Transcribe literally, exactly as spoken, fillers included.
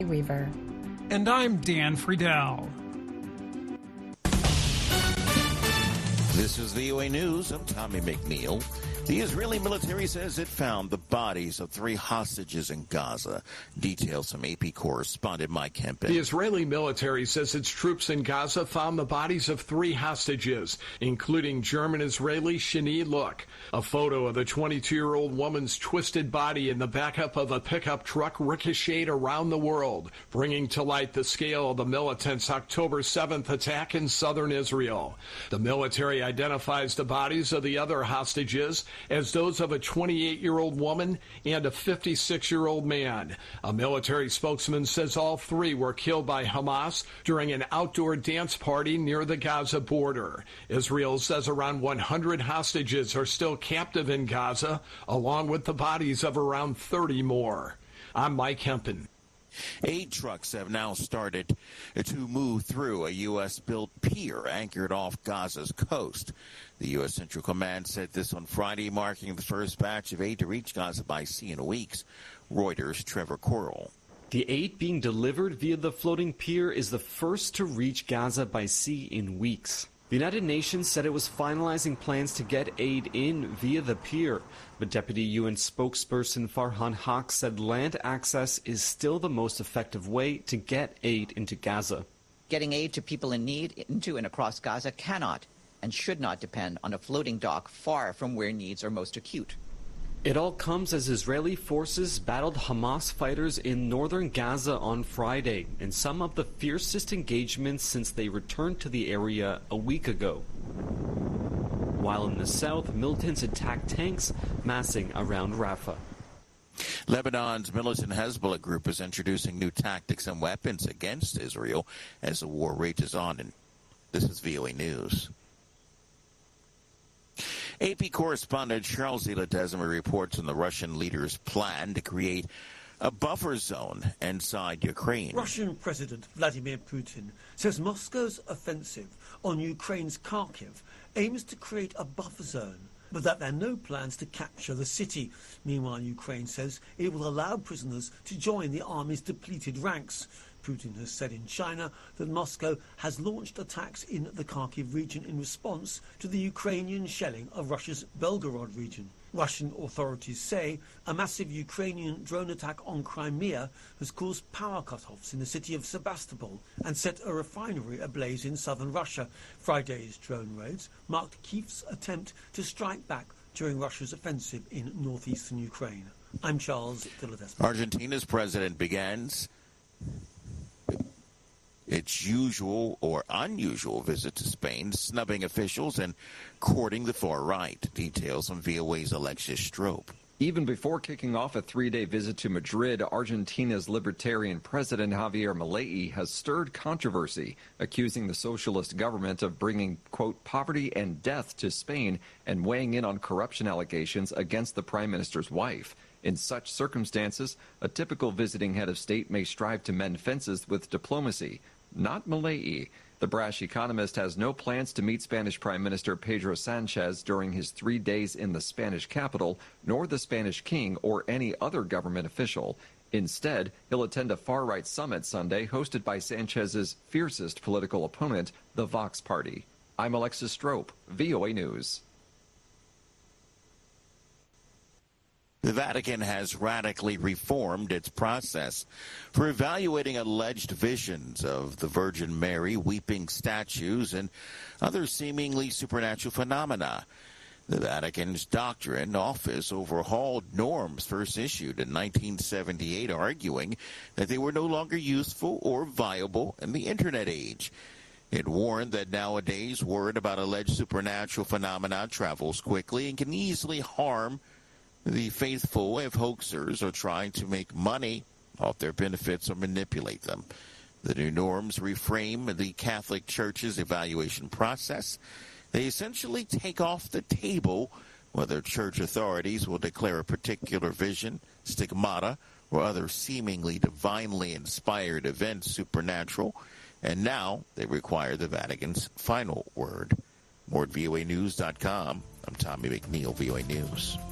Weaver. And I'm Dan Friedel. This is V O A News. I'm Tommy McNeil. The Israeli military says it found the bodies of three hostages in Gaza. Details from A P correspondent Mike Hempen. The Israeli military says its troops in Gaza found the bodies of three hostages, including German-Israeli Shani Look. A photo of the twenty-two-year-old woman's twisted body in the backup of a pickup truck ricocheted around the world, bringing to light the scale of the militants' October seventh attack in southern Israel. The military identifies the bodies of the other hostages as those of a twenty-eight-year-old woman and a fifty-six-year-old man. A military spokesman says all three were killed by Hamas during an outdoor dance party near the Gaza border. Israel says around one hundred hostages are still captive in Gaza, along with the bodies of around thirty more. I'm Mike Hempen. Aid trucks have now started to move through a U S-built pier anchored off Gaza's coast. The U S Central Command said this on Friday, marking the first batch of aid to reach Gaza by sea in weeks. Reuters' Trevor Coral. The aid being delivered via the floating pier is the first to reach Gaza by sea in weeks. The United Nations said it was finalizing plans to get aid in via the pier, but Deputy U N spokesperson Farhan Haq said land access is still the most effective way to get aid into Gaza. Getting aid to people in need into and across Gaza cannot and should not depend on a floating dock far from where needs are most acute. It all comes as Israeli forces battled Hamas fighters in northern Gaza on Friday, in some of the fiercest engagements since they returned to the area a week ago. While in the south, militants attacked tanks massing around Rafah. Lebanon's militant Hezbollah group is introducing new tactics and weapons against Israel as the war rages on. And this is V O A News. A P correspondent Charles Ledesma reports on the Russian leader's plan to create a buffer zone inside Ukraine. Russian President Vladimir Putin says Moscow's offensive on Ukraine's Kharkiv aims to create a buffer zone, but that there are no plans to capture the city. Meanwhile, Ukraine says it will allow prisoners to join the army's depleted ranks. Putin has said in China that Moscow has launched attacks in the Kharkiv region in response to the Ukrainian shelling of Russia's Belgorod region. Russian authorities say a massive Ukrainian drone attack on Crimea has caused power cut-offs in the city of Sebastopol and set a refinery ablaze in southern Russia. Friday's drone raids marked Kyiv's attempt to strike back during Russia's offensive in northeastern Ukraine. I'm Charles Ledesma. Argentina's president begins its usual or unusual visit to Spain, snubbing officials and courting the far right. Details on V O A's Alexis Strope. Even before kicking off a three-day visit to Madrid, Argentina's libertarian president Javier Milei has stirred controversy, accusing the socialist government of bringing, quote, poverty and death to Spain and weighing in on corruption allegations against the prime minister's wife. In such circumstances, a typical visiting head of state may strive to mend fences with diplomacy. Not Milei. The brash economist has no plans to meet Spanish Prime Minister Pedro Sanchez during his three days in the Spanish capital, nor the Spanish king or any other government official. Instead, he'll attend a far-right summit Sunday hosted by Sanchez's fiercest political opponent, the Vox Party. I'm Alexis Strope, V O A News. The Vatican has radically reformed its process for evaluating alleged visions of the Virgin Mary, weeping statues, and other seemingly supernatural phenomena. The Vatican's Doctrine Office overhauled norms first issued in nineteen seventy-eight, arguing that they were no longer useful or viable in the Internet age. It warned that nowadays word about alleged supernatural phenomena travels quickly and can easily harm the faithful if hoaxers are trying to make money off their benefits or manipulate them. The new norms reframe the Catholic Church's evaluation process. They essentially take off the table whether church authorities will declare a particular vision, stigmata, or other seemingly divinely inspired events supernatural, and now they require the Vatican's final word. More at V O A News dot com. I'm Tommy McNeil, V O A News.